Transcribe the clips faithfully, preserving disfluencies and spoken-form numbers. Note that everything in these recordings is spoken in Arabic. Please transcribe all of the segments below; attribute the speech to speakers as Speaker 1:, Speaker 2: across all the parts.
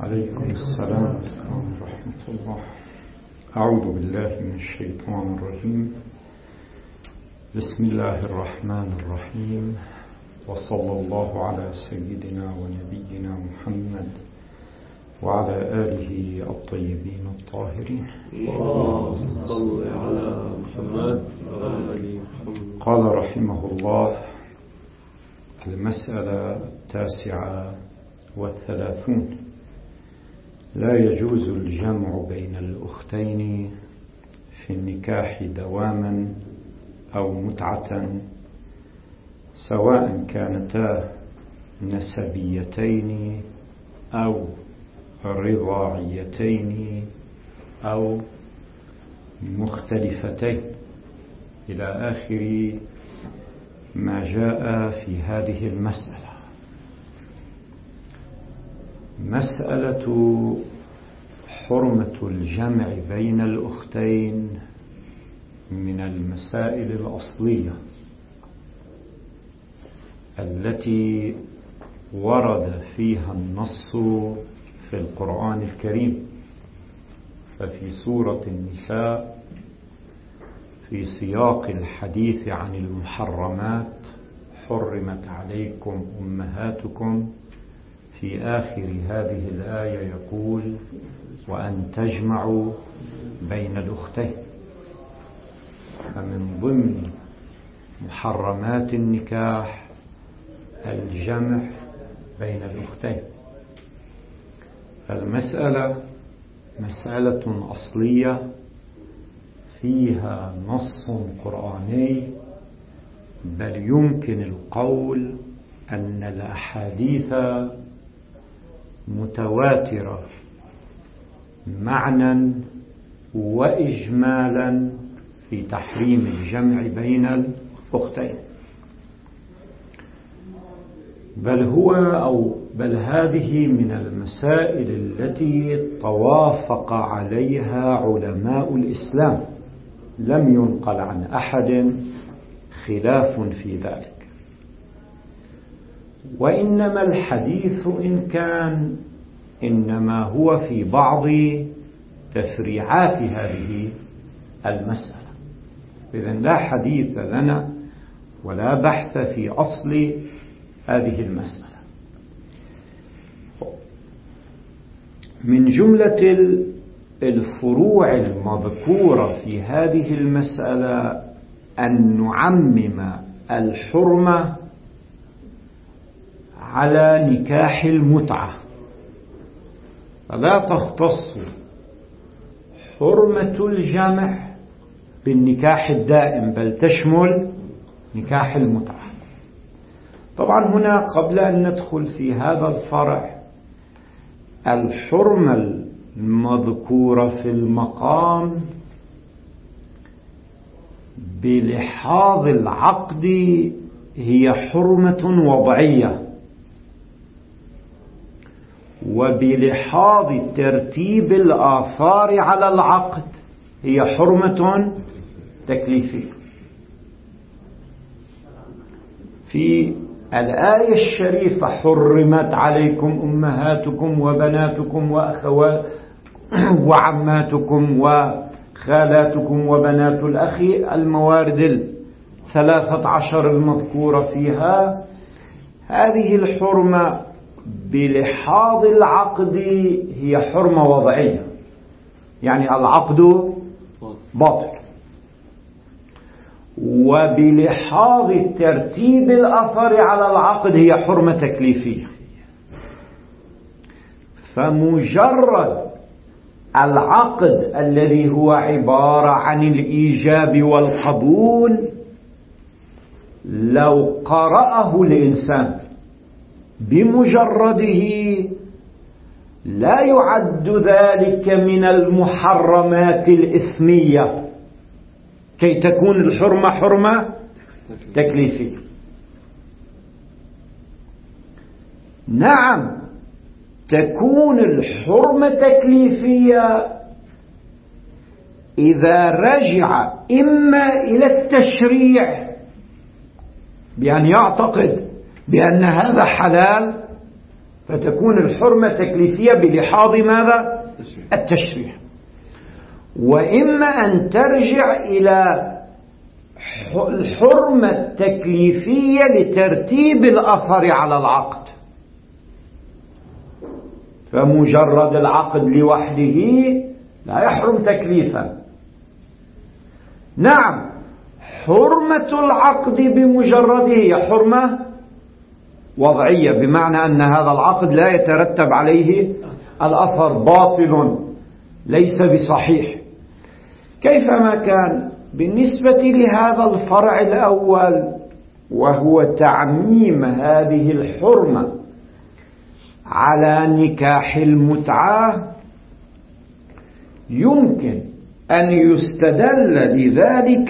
Speaker 1: عليكم السلام ورحمة الله. أعوذ بالله من الشيطان الرجيم. بسم الله الرحمن الرحيم، وصلى الله على سيدنا ونبينا محمد وعلى آله الطيبين الطاهرين.
Speaker 2: اللهم صل على محمد وآل محمد.
Speaker 1: قال رحمه الله: المسألة التاسعة والثلاثون: لا يجوز الجمع بين الأختين في النكاح دواما أو متعة، سواء كانتا نسبيتين أو رضاعيتين أو مختلفتين، إلى آخر ما جاء في هذه المسألة. مسألة حرمة الجمع بين الأختين من المسائل الأصلية التي ورد فيها النص في القرآن الكريم. ففي سورة النساء في سياق الحديث عن المحرمات: حرمت عليكم أمهاتكم، في آخر هذه الآية يقول: وأن تجمعوا بين الأختين. فمن ضمن محرمات النكاح الجمع بين الأختين. المسألة مسألة أصلية فيها نص قرآني، بل يمكن القول أن الأحاديث متواترة معنى وإجمالا في تحريم الجمع بين الأختين. بل هو أو بل هذه من المسائل التي توافق عليها علماء الإسلام، لم ينقل عن أحد خلاف في ذلك. وإنما الحديث إن كان إنما هو في بعض تفريعات هذه المسألة. إذن لا حديث لنا ولا بحث في أصل هذه المسألة. من جملة الفروع المذكورة في هذه المسألة أن نعمم الحرمة على نكاح المتعة، فلا تختص حرمة الجمع بالنكاح الدائم، بل تشمل نكاح المتعة. طبعا هنا قبل أن ندخل في هذا الفرع، الحرمة المذكورة في المقام بلحاظ العقد هي حرمة وضعية، وبلحاظ ترتيب الآثار على العقد هي حرمة تكليفية. في الآية الشريفة: حرمت عليكم أمهاتكم وبناتكم وأخوات وعماتكم وخالاتكم وبنات الأخ، الموارد الثلاثة عشر المذكورة فيها. هذه الحرمة بلحاظ العقد هي حرمة وضعية، يعني العقد باطل. وبلحاظ ترتيب الأثر على العقد هي حرمة تكليفية. فمجرد العقد الذي هو عبارة عن الإيجاب والقبول، لو قرأه الإنسان بمجرده لا يعد ذلك من المحرمات الإثمية كي تكون الحرمة حرمة تكليفية. نعم، تكون الحرمة تكليفية إذا رجع إما إلى التشريع بأن يعتقد بأن هذا حلال فتكون الحرمة تكليفية بلحاظ ماذا؟ التشريع. وإما أن ترجع إلى الحرمة التكليفية لترتيب الأثر على العقد، فمجرد العقد لوحده لا يحرم تكليفا. نعم، حرمة العقد بمجرده هي حرمة وضعية، بمعنى أن هذا العقد لا يترتب عليه الأثر، باطل ليس بصحيح. كيفما كان بالنسبة لهذا الفرع الأول وهو تعميم هذه الحرمة على نكاح المتعة، يمكن أن يستدل لذلك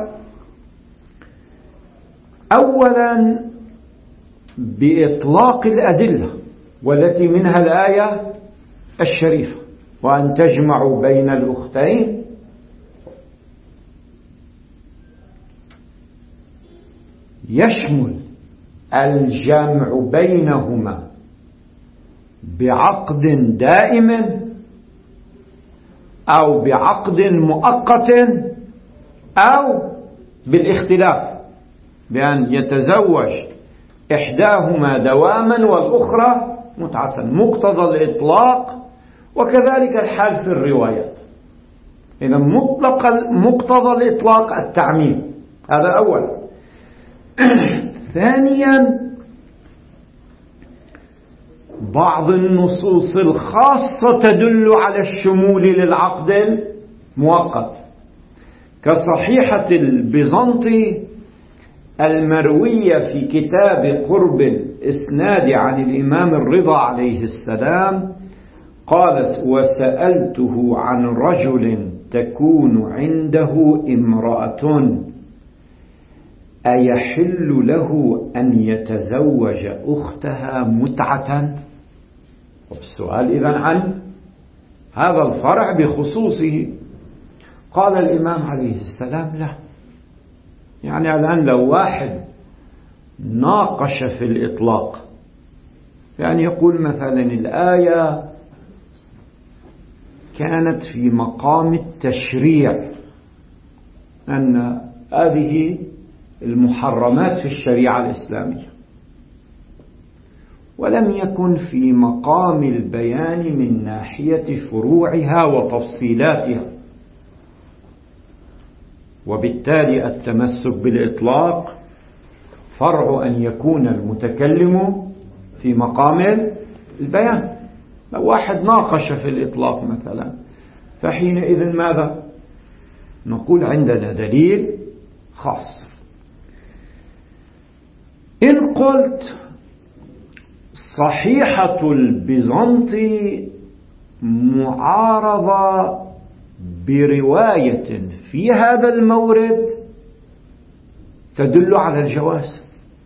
Speaker 1: أولا بإطلاق الأدلة، والتي منها الآية الشريفة: وأن تجمعوا بين الأختين. يشمل الجمع بينهما بعقد دائم أو بعقد مؤقت أو بالاختلاف، بأن يتزوج إحداهما دواما والأخرى متعة، مقتضى الإطلاق. وكذلك الحال في الروايات. إذا مطلق مقتضى الإطلاق التعميم، هذا أولا. ثانيا، بعض النصوص الخاصة تدل على الشمول للعقد المؤقت، كصحيحة البيزنطي المروية في كتاب قرب الإسناد عن الإمام الرضا عليه السلام قال: وسألته عن رجل تكون عنده امرأة أيحل له أن يتزوج أختها متعة؟ السؤال إذن عن هذا الفرع بخصوصه. قال الإمام عليه السلام: لا. يعني الآن لو واحد ناقش في الإطلاق، يعني يقول مثلا الآية كانت في مقام التشريع، أن هذه المحرمات في الشريعة الإسلامية، ولم يكن في مقام البيان من ناحية فروعها وتفصيلاتها، وبالتالي التمسك بالإطلاق فرع أن يكون المتكلم في مقام البيان. لو واحد ناقش في الإطلاق مثلا، فحينئذ ماذا نقول؟ عندنا دليل خاص. إن قلت صحيحة البيزنطي معارضة برواية في هذا المورد تدل على الجواز،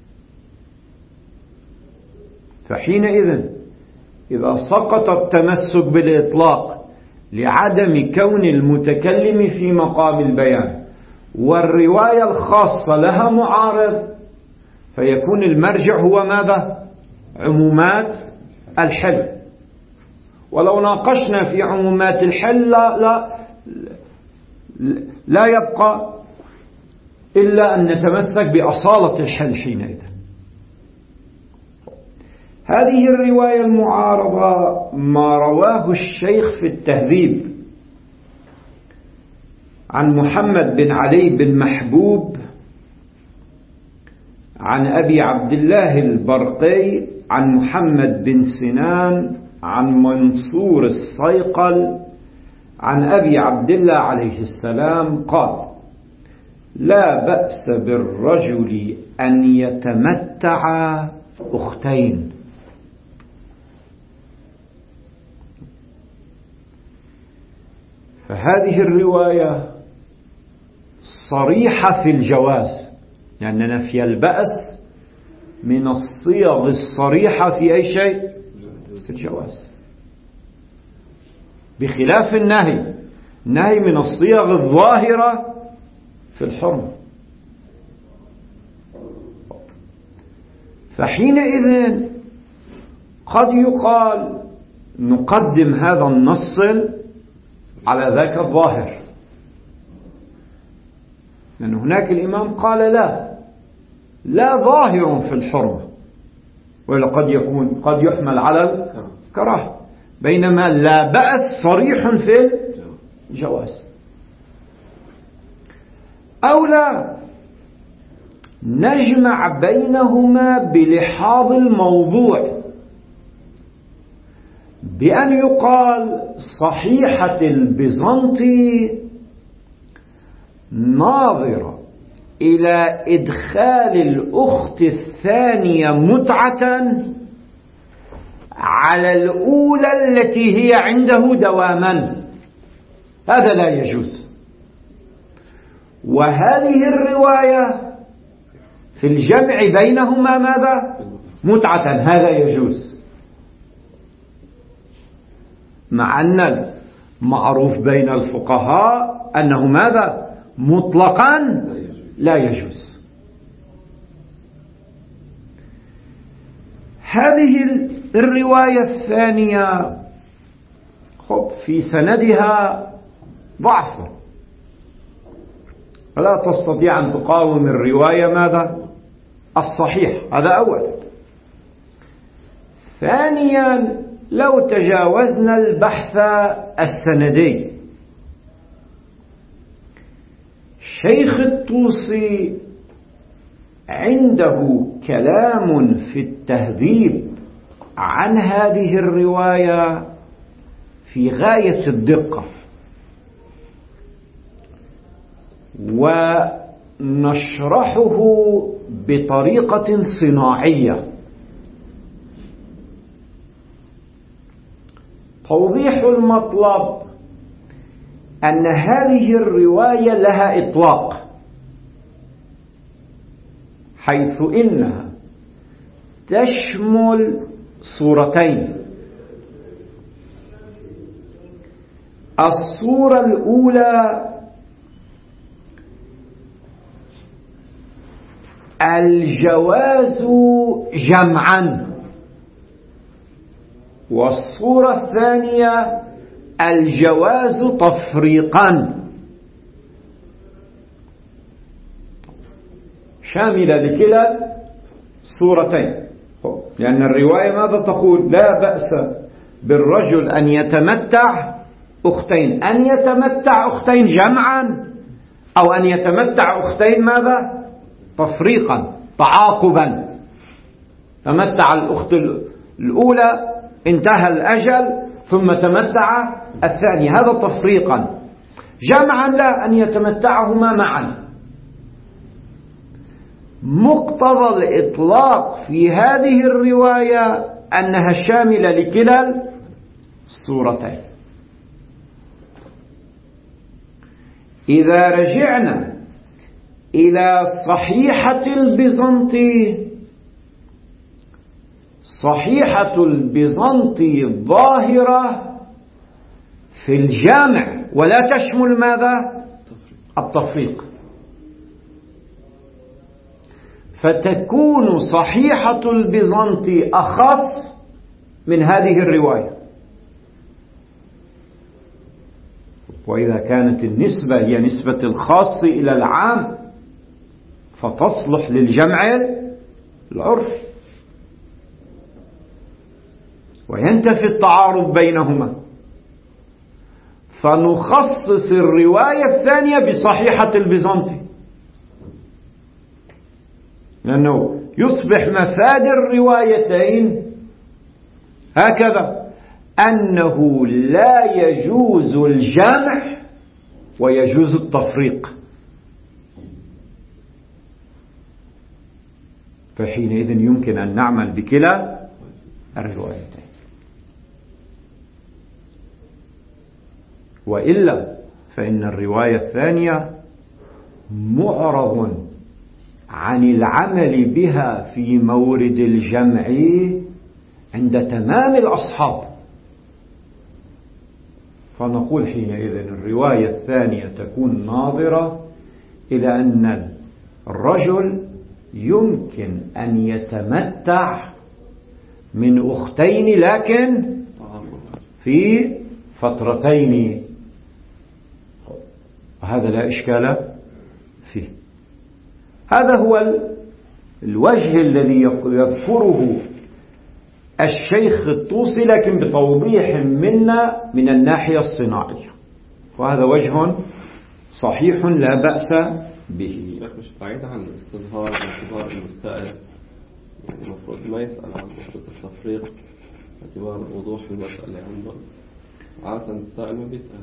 Speaker 1: فحينئذ إذا سقط التمسك بالإطلاق لعدم كون المتكلم في مقام البيان والرواية الخاصة لها معارض، فيكون المرجع هو ماذا؟ عمومات الحل. ولو ناقشنا في عمومات الحل لا, لا, لا يبقى إلا أن نتمسك بأصالة الحل حينئذ. هذه الرواية المعارضة ما رواه الشيخ في التهذيب عن محمد بن علي بن محبوب عن أبي عبد الله البرقي عن محمد بن سنان عن منصور الصيقل عن أبي عبد الله عليه السلام قال: لا بأس بالرجل أن يتمتع أختين. فهذه الرواية صريحة في الجواز، لأن يعني نفي البأس من الصيغ الصريحة في أي شيء في الجواز، بخلاف النهي. النهي من الصيغ الظاهرة في الحرمة. فحينئذ قد يقال نقدم هذا النص على ذاك الظاهر، لأن هناك الإمام قال لا لا ظاهر في الحرمة، ولا قد يكون قد يحمل على الكراهة، بينما لا بأس صريح في الجواز. أو لا نجمع بينهما بلحاظ الموضوع، بأن يقال صحيحة البيزنطي ناظرة إلى إدخال الأخت الثانية متعة على الأولى التي هي عنده دواما، هذا لا يجوز. وهذه الرواية في الجمع بينهما ماذا؟ متعة، هذا يجوز، مع أن المعروف بين الفقهاء أنه ماذا؟ مطلقا لا يجوز. هذه الرواية الثانية خب في سندها ضعف، فلا تستطيع أن تقاوم الرواية ماذا؟ الصحيح، هذا أولا. ثانيا لو تجاوزنا البحث السندي، شيخ الطوسي عنده كلام في التهذيب عن هذه الرواية في غاية الدقة، ونشرحه بطريقة صناعية. توضيح المطلب أن هذه الرواية لها إطلاق، حيث إنها تشمل صورتين. الصورة الأولى الجواز جمعا، والصورة الثانية الجواز تفريقا، شاملة لكلا الصورتين. لأن الرواية ماذا تقول؟ لا بأس بالرجل أن يتمتع أختين، أن يتمتع أختين جمعا أو أن يتمتع أختين ماذا؟ تفريقا، تعاقبا. تمتع الأخت الأولى انتهى الأجل ثم تمتع الثانية، هذا تفريقا. جمعا لا، أن يتمتعهما معا. مقتضى الإطلاق في هذه الرواية أنها شاملة لكلا الصورتين. إذا رجعنا إلى صحيحة البيزنطي، صحيحة البيزنطي ظاهرة في الجامع ولا تشمل ماذا؟ التفريق. فتكون صحيحة البيزنطي أخص من هذه الرواية. وإذا كانت النسبة هي نسبة الخاص إلى العام فتصلح للجمع العرفي، وينتفي التعارض بينهما، فنخصص الرواية الثانية بصحيحة البيزنطي، لأنه يصبح مفاد الروايتين هكذا، أنه لا يجوز الجمع ويجوز التفريق. فحينئذ يمكن أن نعمل بكلا الروايتين. وإلا فإن الرواية الثانية معرض عن العمل بها في مورد الجمع عند تمام الأصحاب، فنقول حينئذ الرواية الثانية تكون ناظرة إلى أن الرجل يمكن أن يتمتع من أختين لكن في فترتين، هذا لا إشكال فيه. هذا هو الوجه الذي يذكره الشيخ الطوسي، لكن بتوضيح منا من الناحية الصناعية، وهذا وجه صحيح لا بأس به.
Speaker 2: شيخ مش بعيد عن استظهار باعتبار المستائل، يعني المفروض ما يسأل عن نقطة التفريق باعتبار وضوح المسألة عنده، عادة السائل ما بيسأل.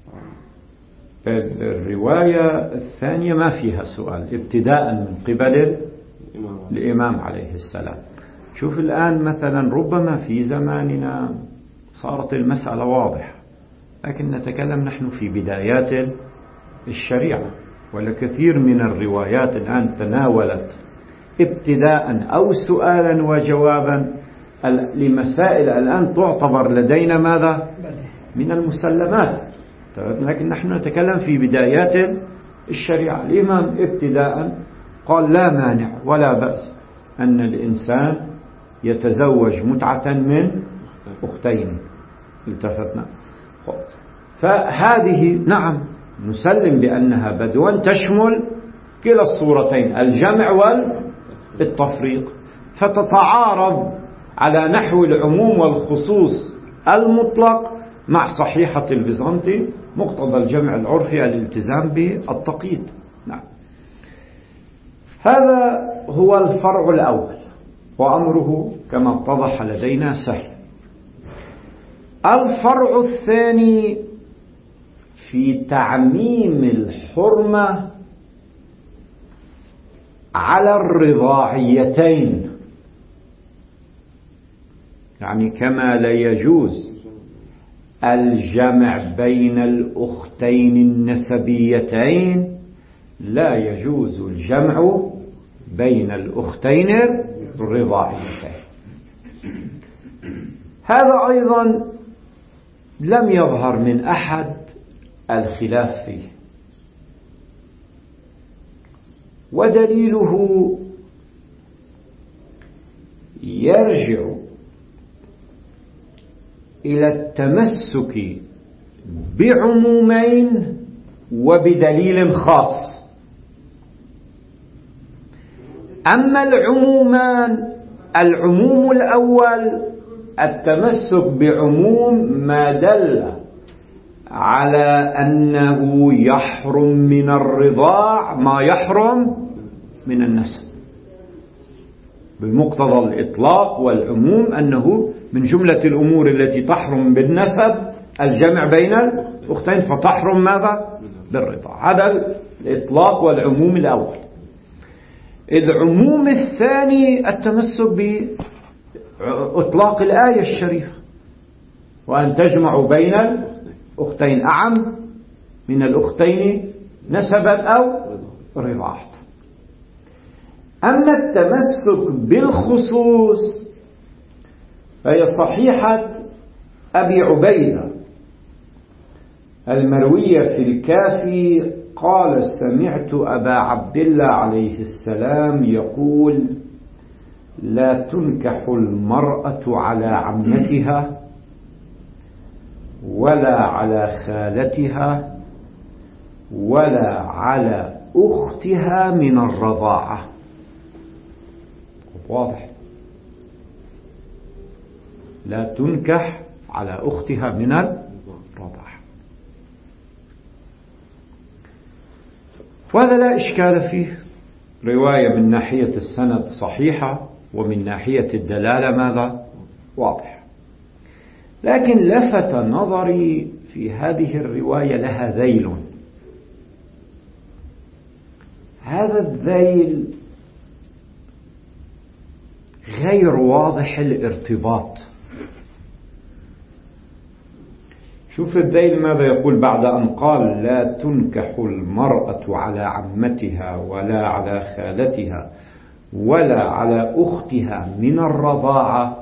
Speaker 1: الرواية الثانية ما فيها سؤال ابتداء من قبل الإمام عليه السلام. شوف الآن مثلا ربما في زماننا صارت المسألة واضحة، لكن نتكلم نحن في بدايات الشريعة، ولكثير من الروايات الآن تناولت ابتداء أو سؤالا وجوابا لمسائل الآن تعتبر لدينا ماذا من المسلمات، لكن نحن نتكلم في بدايات الشريعة. الإمام ابتداء قال لا مانع ولا بأس أن الإنسان يتزوج متعة من أختين، التفتنا. فهذه نعم نسلم بأنها بدوا تشمل كلا الصورتين، الجمع والتفريق، فتتعارض على نحو العموم والخصوص المطلق مع صحيحة البيزنطي مقتضى الجمع العرفي الالتزام بالتقييد. نعم، هذا هو الفرع الأول، وأمره كما اتضح لدينا سهل. الفرع الثاني في تعميم الحرمة على الرضاعيتين، يعني كما لا يجوز الجمع بين الأختين النسبيتين لا يجوز الجمع بين الأختين الرضاعيتين. هذا أيضا لم يظهر من أحد الخلاف فيه، ودليله يرجع إلى التمسك بعمومين وبدليل خاص. أما العمومان، العموم الأول التمسك بعموم ما دل على أنه يحرم من الرضاع ما يحرم من النسب، بمقتضى الإطلاق والعموم أنه من جملة الأمور التي تحرم بالنسب الجمع بين الأختين، فتحرم ماذا؟ بالرضاع. هذا الإطلاق والعموم الأول. العموم الثاني التمسك بإطلاق الآية الشريفة، وأن تجمعوا بين الأختين أعم من الأختين نسبا أو رضاعة. أما التمسك بالخصوص فهي صحيحة أبي عبيدة المروية في الكافي قال سمعت أبا عبد الله عليه السلام يقول لا تنكح المرأة على عمتها ولا على خالتها ولا على أختها من الرضاعة. واضح، لا تنكح على أختها من الرضاعة، وهذا لا إشكال فيه. رواية من ناحية السند صحيحة، ومن ناحية الدلالة ماذا؟ واضح. لكن لفت نظري في هذه الرواية لها ذيل. هذا الذيل غير واضح الارتباط. شوف الذيل ماذا يقول بعد أن قال لا تنكح المرأة على عمتها ولا على خالتها ولا على أختها من الرضاعة.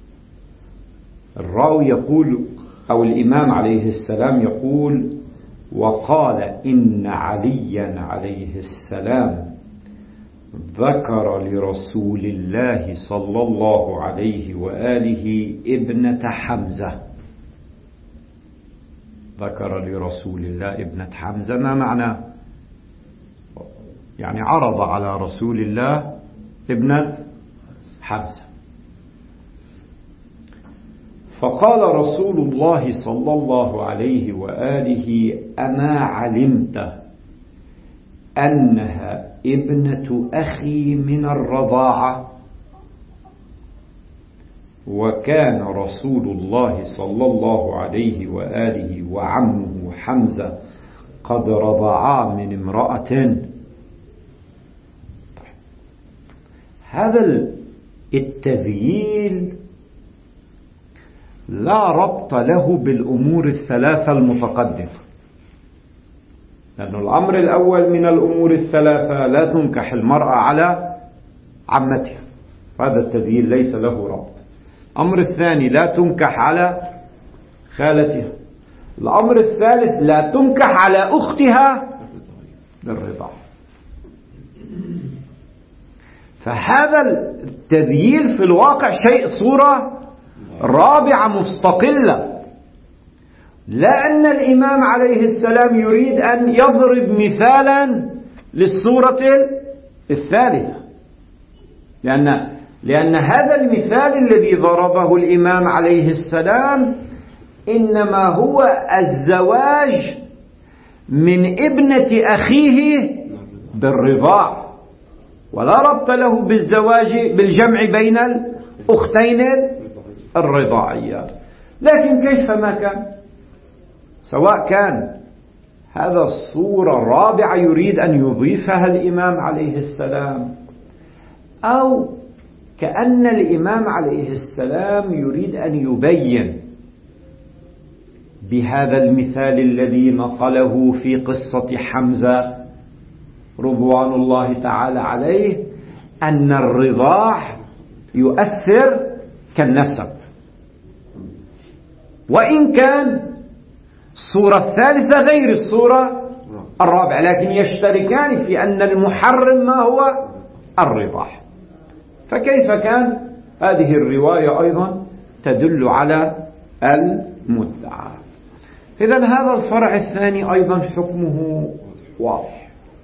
Speaker 1: الراوي يقول أو الإمام عليه السلام يقول وقال إن عليا عليه السلام ذكر لرسول الله صلى الله عليه وآله ابنة حمزة. ذكر لرسول الله ابنة حمزة، ما معنى؟ يعني عرض على رسول الله ابنة حمزة. فقال رسول الله صلى الله عليه وآله: أما علمت أنها ابنة أخي من الرضاعة؟ وكان رسول الله صلى الله عليه وآله وعمه حمزة قد رضعا من امرأة. هذا التذييل لا ربط له بالأمور الثلاثة المتقدمة، لأن الأمر الأول من الأمور الثلاثة لا تنكح المرأة على عمتها، هذا التذييل ليس له ربط. الأمر الثاني لا تنكح على خالتها. الأمر الثالث لا تنكح على أختها بالرضاعة. فهذا التذييل في الواقع شيء صورة رابعة مستقلة، لأن الإمام عليه السلام يريد أن يضرب مثالا للصورة الثالثة، لأن لأن هذا المثال الذي ضربه الإمام عليه السلام إنما هو الزواج من ابنة أخيه بالرضاع، ولا ربط له بالزواج بالجمع بين الأختين الرضاعيات. لكن كيفما كان، سواء كان هذا الصورة الرابعة يريد أن يضيفها الإمام عليه السلام، أو كأن الإمام عليه السلام يريد أن يبين بهذا المثال الذي نقله في قصة حمزة رضوان الله تعالى عليه أن الرضاع يؤثر كالنسب، وإن كان الصورة الثالثة غير الصورة الرابعة، لكن يشتركان في أن المحرم ما هو الرضاع. فكيف كان هذه الرواية أيضا تدل على المدعى. إذن هذا الفرع الثاني أيضا حكمه واضح.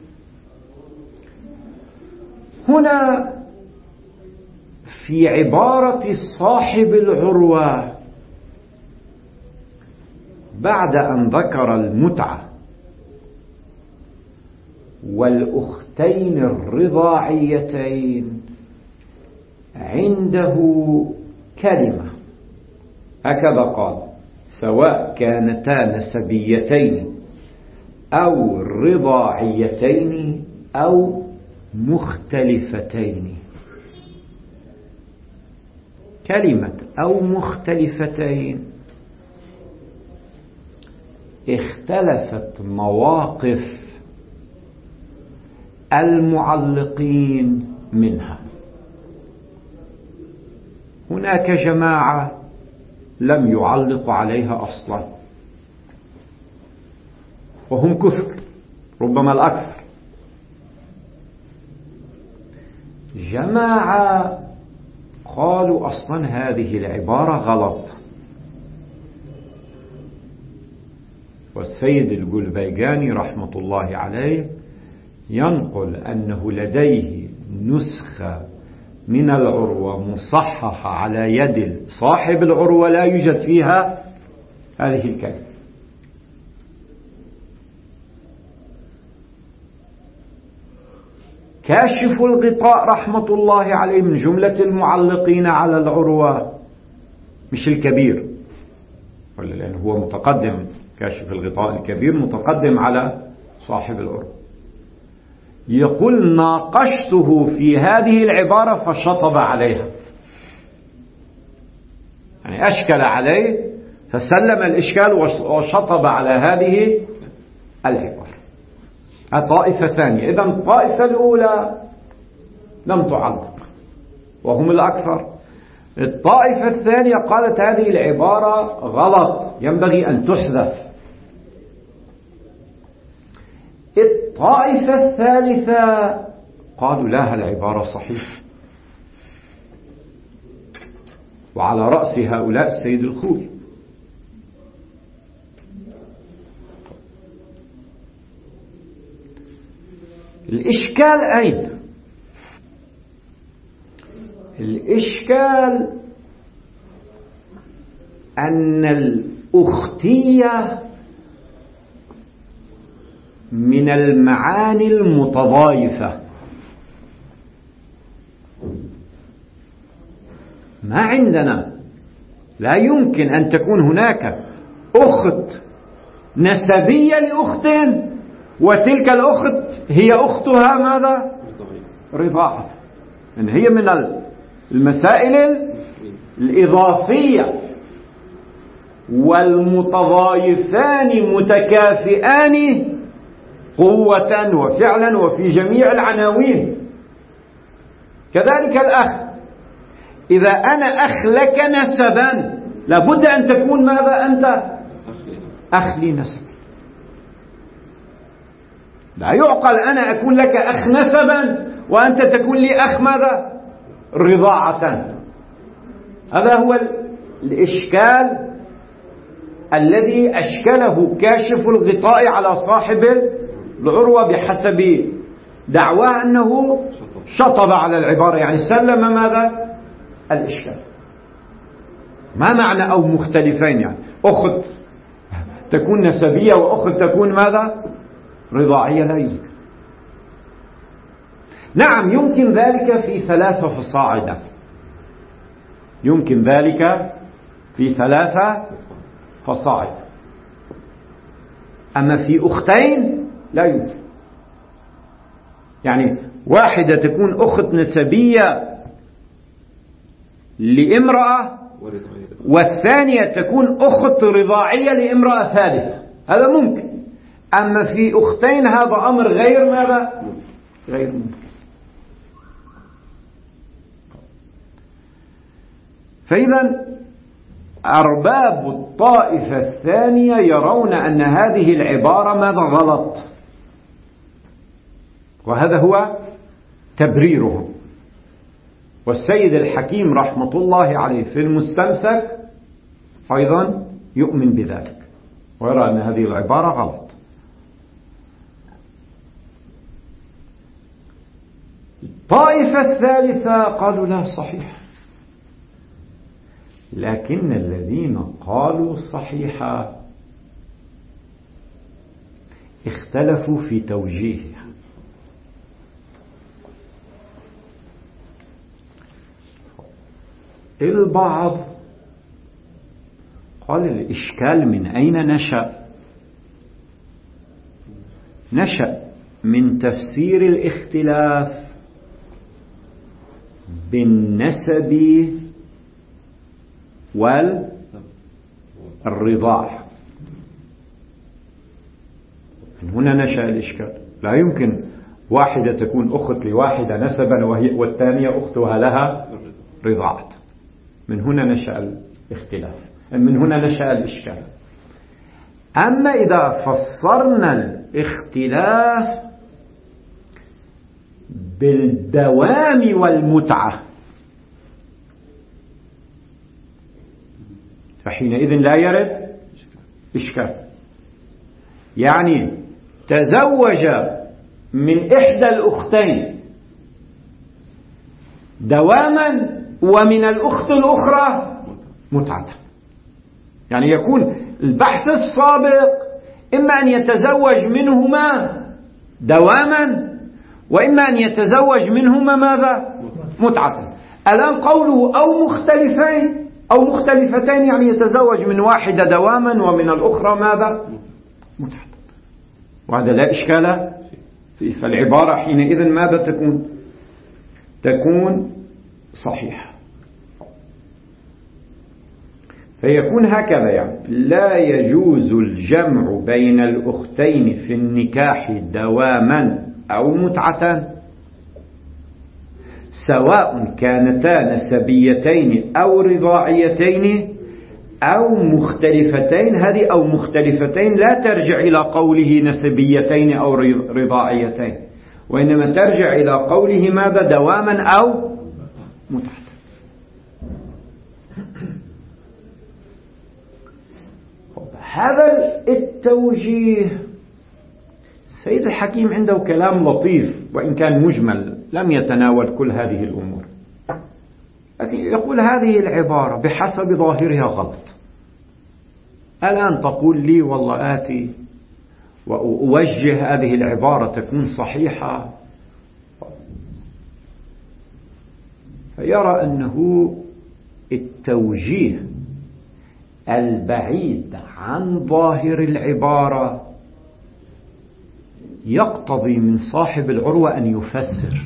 Speaker 1: هنا في عبارة صاحب العروة بعد أن ذكر المتعة والأختين الرضاعيتين عنده كلمة هكذا قال: سواء كانتا نسبيتين أو رضاعيتين أو مختلفتين. كلمة أو مختلفتين اختلفت مواقف المعلقين منها. هناك جماعة لم يعلقوا عليها أصلا وهم كثر، ربما الأكثر. جماعة قالوا أصلا هذه العبارة غلط، والسيد الجلبيجاني رحمة الله عليه ينقل أنه لديه نسخة من العروة مصححة على يد صاحب العروة لا يوجد فيها هذه الكلمة. كاشف الغطاء رحمة الله عليه من جملة المعلقين على العروة، مش الكبير، لأنه هو متقدم، كاشف الغطاء الكبير متقدم على صاحب العروة، يقول: ناقشته في هذه العبارة فشطب عليها، يعني أشكل عليه فسلم الإشكال وشطب على هذه العبارة. الطائفة ثانية. إذن الطائفة الأولى لم تعلق وهم الأكثر. الطائفة الثانية قالت هذه العبارة غلط، ينبغي أن تحذف. الطائفة الثالثة قالوا لا، العبارة صحيحة. وعلى رأس هؤلاء السيد الخوئي. الإشكال أين؟ الإشكال أن الأختية من المعاني المتضايفة، ما عندنا، لا يمكن أن تكون هناك أخت نسبية لأخت وتلك الأخت هي أختها ماذا؟ رضاعة. إن هي من المسائل الإضافية، والمتضايفان متكافئان قوة وفعلا وفي جميع العناوين. كذلك الأخ، إذا أنا أخ لك نسبا لابد أن تكون ماذا أنت؟ أخ لي نسبا. لا يعقل أنا أكون لك أخ نسبا وأنت تكون لي أخ ماذا؟ رضاعة. هذا هو الإشكال الذي أشكله كاشف الغطاء على صاحب العروة بحسب دعواه أنه شطب على العبارة، يعني سلم ماذا؟ الإشكال. ما معنى أو مختلفين؟ يعني أخت تكون نسبية وأخت تكون ماذا؟ رضاعية. لا يمكن. نعم يمكن ذلك في ثلاثة فصاعدا، يمكن ذلك في ثلاثة فصاعد، أما في أختين لا يمكن. يعني واحدة تكون أخت نسبية لامرأة والثانية تكون أخت رضاعية لامرأة ثالثة، هذا ممكن. أما في أختين هذا أمر غير ماذا؟ غير ممكن. فإذا أرباب الطائفة الثانية يرون أن هذه العبارة ماذا؟ غلط، وهذا هو تبريرهم. والسيد الحكيم رحمة الله عليه في المستمسك أيضا يؤمن بذلك ويرى أن هذه العبارة غلط. الطائفة الثالثة قالوا لا، صحيح. لكن الذين قالوا صحيحة اختلفوا في توجيهها. البعض قال الإشكال من أين نشأ؟ نشأ من تفسير الاختلاف بالنسب والرضاعة. من هنا نشأ الإشكال. لا يمكن واحدة تكون أخت لواحدة نسبا وهي والثانية أختها لها رضاعة. من هنا نشأ الاختلاف، من هنا نشأ الإشكال. أما إذا فسرنا الاختلاف بالدوام والمتعة فحينئذ لا يرد إشكال. يعني تزوج من إحدى الأختين دواما ومن الأخت الأخرى متعة. يعني يكون البحث السابق إما أن يتزوج منهما دواما وإما أن يتزوج منهما ماذا؟ متعة. الآن قوله أو مختلفين أو مختلفتين يعني يتزوج من واحدة دواما ومن الأخرى ماذا؟ متعة. وهذا لا إشكال فيه. فالعبارة حينئذ ماذا تكون؟ تكون صحيحة. فيكون هكذا، يعني لا يجوز الجمع بين الأختين في النكاح دواما أو متعة، سواء كانتا نسبيتين أو رضاعيتين أو مختلفتين. هذه أو مختلفتين لا ترجع إلى قوله نسبيتين أو رضاعيتين، وإنما ترجع إلى قوله ماذا؟ دواما أو متعة. هذا التوجيه سيد الحكيم عنده كلام لطيف وإن كان مجمل، لم يتناول كل هذه الأمور، لكن يقول هذه العبارة بحسب ظاهرها غلط. الآن تقول لي والله آتي وأوجه هذه العبارة تكون صحيحة، فيرى أنه التوجيه البعيد عن ظاهر العبارة يقتضي من صاحب العروة أن يفسر،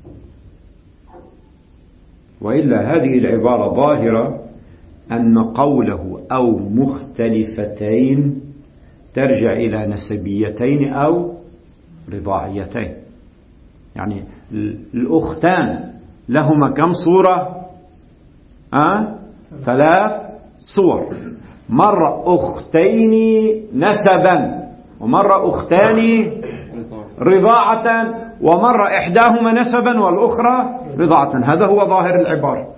Speaker 1: وإلا هذه العبارة ظاهرة أن قوله أو مختلفتين ترجع إلى نسبيتين أو رضاعيتين. يعني الأختان لهما كم صورة؟ أه؟ ثلاث صور، مرة أختين نسبا، ومرة أختان رضاعة، ومرة إحداهما نسبا والأخرى رضاعة. هذا هو ظاهر العبارة،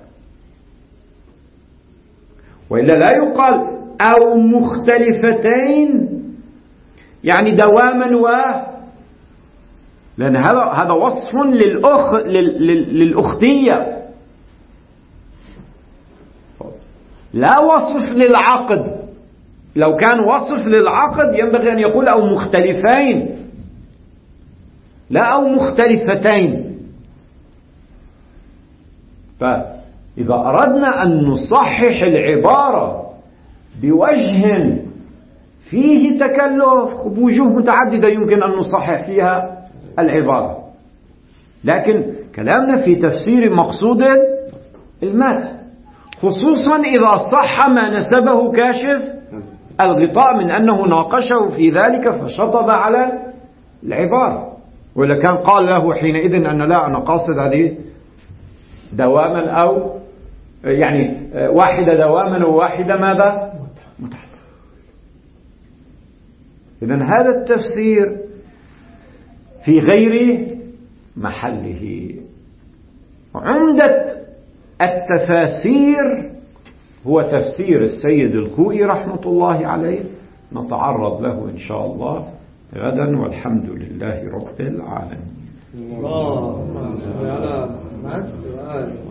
Speaker 1: وإلا لا يقال أو مختلفتين يعني دواما و لأن هذا هذا وصف للأخ للأختية، لا وصف للعقد. لو كان وصف للعقد ينبغي أن يقول أو مختلفين، لا أو مختلفتين. فإذا أردنا أن نصحح العبارة بوجه فيه تكلف، بوجوه متعددة يمكن أن نصحح فيها العبارة، لكن كلامنا في تفسير مقصود المتن، خصوصا إذا صح ما نسبه كاشف الغطاء من أنه ناقشه في ذلك فشطب على العبارة، ولا كان قال له حينئذ أن لا أنا قاصد هذه دواما أو يعني واحدة دواما وواحدة ماذا؟ متعة. إذن هذا التفسير في غير محله. عمدة التفاسير هو تفسير السيد الخوئي رحمة الله عليه، نتعرض له إن شاء الله غدا، والحمد لله رب العالمين. الله